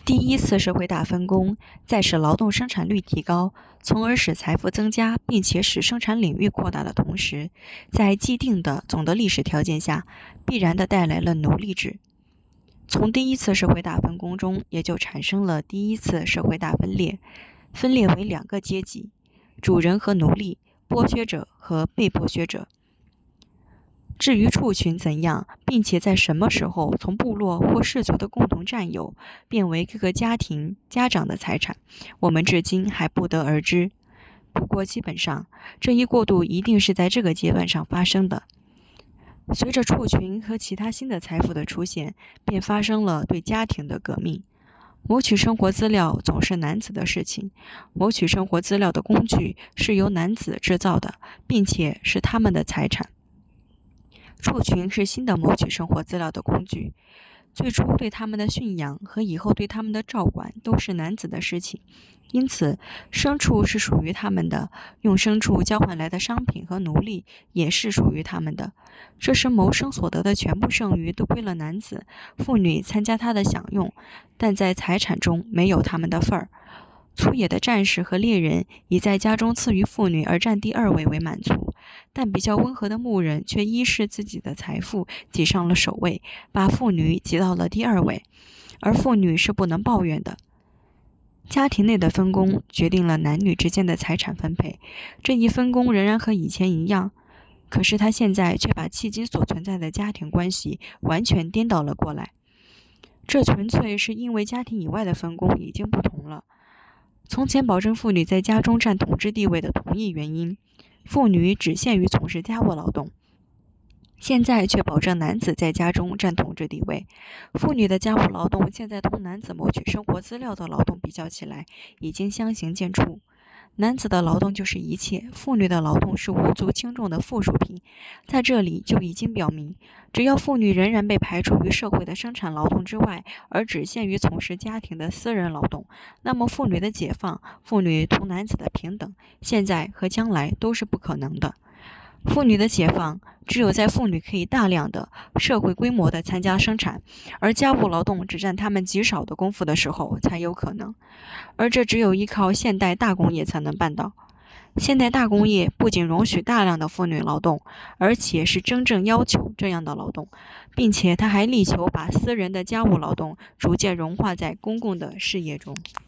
第一次社会大分工，在使劳动生产率提高，从而使财富增加，并且使生产领域扩大的同时，在既定的总的历史条件下，必然地带来了奴隶制。从第一次社会大分工中，也就产生了第一次社会大分裂，分裂为两个阶级：主人和奴隶，剥削者和被剥削者。至于畜群怎样，并且在什么时候从部落或氏族的共同占有，变为各个家庭家长的财产，我们至今还不得而知。不过基本上，这一过渡一定是在这个阶段上发生的。随着畜群和其他新的财富的出现，便发生了对家庭的革命。谋取生活资料总是男子的事情，谋取生活资料的工具是由男子制造的，并且是他们的财产。畜群是新的谋取生活资料的工具，最初对他们的驯养和以后对他们的照管都是男子的事情，因此牲畜是属于他们的，用牲畜交换来的商品和奴隶也是属于他们的。这时谋生所得的全部剩余都归了男子，妇女参加他的享用，但在财产中没有他们的份儿。粗野的战士和猎人以在家中赐予妇女而占第二位为满足，但比较温和的牧人却依视自己的财富挤上了首位，把妇女挤到了第二位，而妇女是不能抱怨的。家庭内的分工决定了男女之间的财产分配，这一分工仍然和以前一样，可是他现在却把迄今所存在的家庭关系完全颠倒了过来。这纯粹是因为家庭以外的分工已经不同了。从前保证妇女在家中占统治地位的同一原因，妇女只限于从事家务劳动，现在却保证男子在家中占统治地位。妇女的家务劳动现在同男子谋取生活资料的劳动比较起来，已经相形见绌。男子的劳动就是一切，妇女的劳动是无足轻重的附属品。在这里就已经表明，只要妇女仍然被排除于社会的生产劳动之外，而只限于从事家庭的私人劳动，那么妇女的解放，妇女同男子的平等，现在和将来都是不可能的。妇女的解放，只有在妇女可以大量的、社会规模的参加生产，而家务劳动只占她们极少的功夫的时候才有可能。而这只有依靠现代大工业才能办到。现代大工业不仅容许大量的妇女劳动，而且是真正要求这样的劳动，并且它还力求把私人的家务劳动逐渐融化在公共的事业中。